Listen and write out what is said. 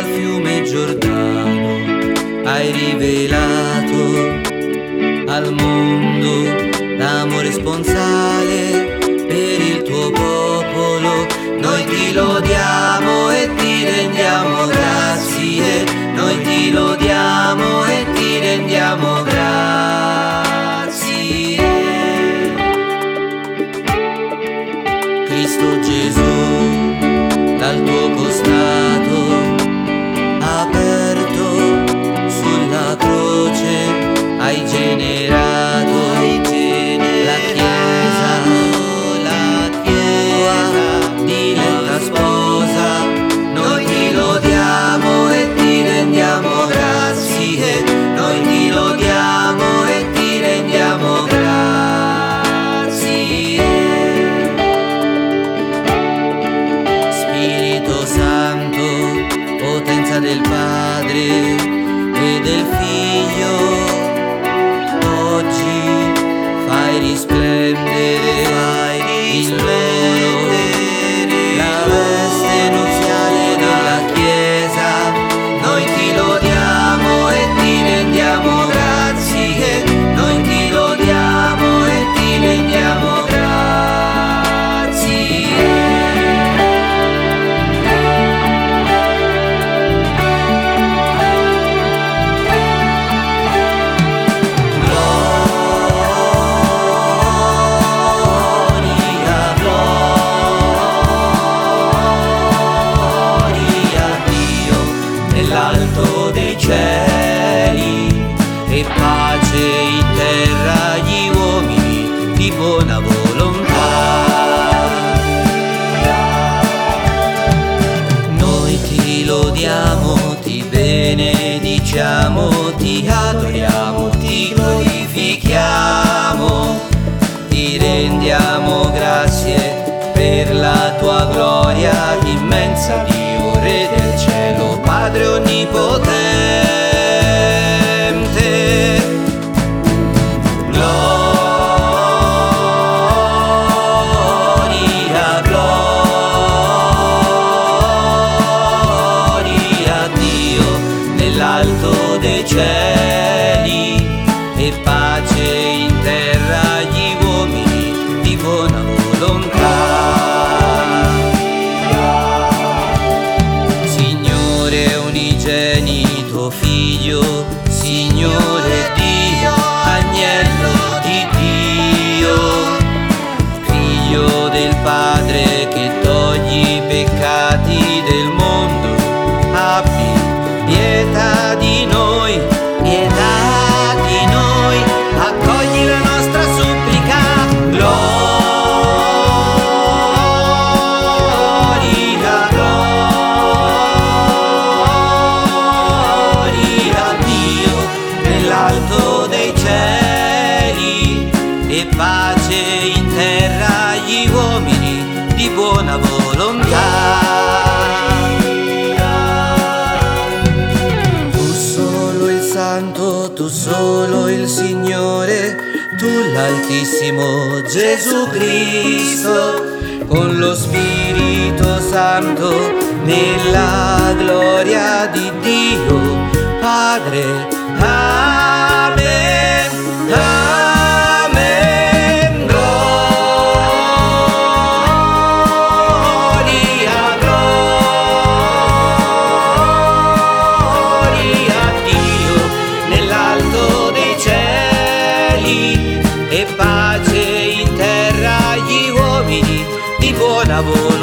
al fiume Giordano hai rivelato al mondo l'amore sponsale per il tuo popolo. Noi ti lodiamo e ti rendiamo grazie, noi ti lodiamo e ti rendiamo grazie. Cristo Gesù, dal tuo costato aperto sulla croce hai generato la Chiesa, diletta sposa. Noi ti lodiamo e ti rendiamo grazie, noi ti lodiamo e ti rendiamo grazie. Spirito Santo, potenza del Padre e del Figlio, oggi fai risplendere il loro, la veste nuziale della Chiesa. Noi ti lodiamo e ti rendiamo grazie, noi ti lodiamo e ti rendiamo grazie. Nell'alto dei cieli e pace in terra agli uomini di buona volontà. Noi ti lodiamo, ti benediciamo, ti adoriamo, ti glorifichiamo, ti rendiamo grazie per la tua gloria immensa, Dio Re del cielo, Padre onnipotente. Gloria, gloria a Dio nell'alto dei cieli e pace in terra agli uomini di buona volontà. Unigenito Figlio, Signore Dio, Agnello di Dio, Figlio del Padre che togli i peccati del mondo, abbi pietà di noi, pietà di noi, accogli la nostra supplica. Nell'alto dei cieli e pace in terra agli uomini di buona volontà. Tu solo il Santo, tu solo il Signore, tu l'Altissimo Gesù Cristo, con lo Spirito Santo, nella gloria di Dio Padre. Amen, amen. Gloria, gloria a Dio nell'alto dei cieli e pace in terra agli uomini di buona volontà.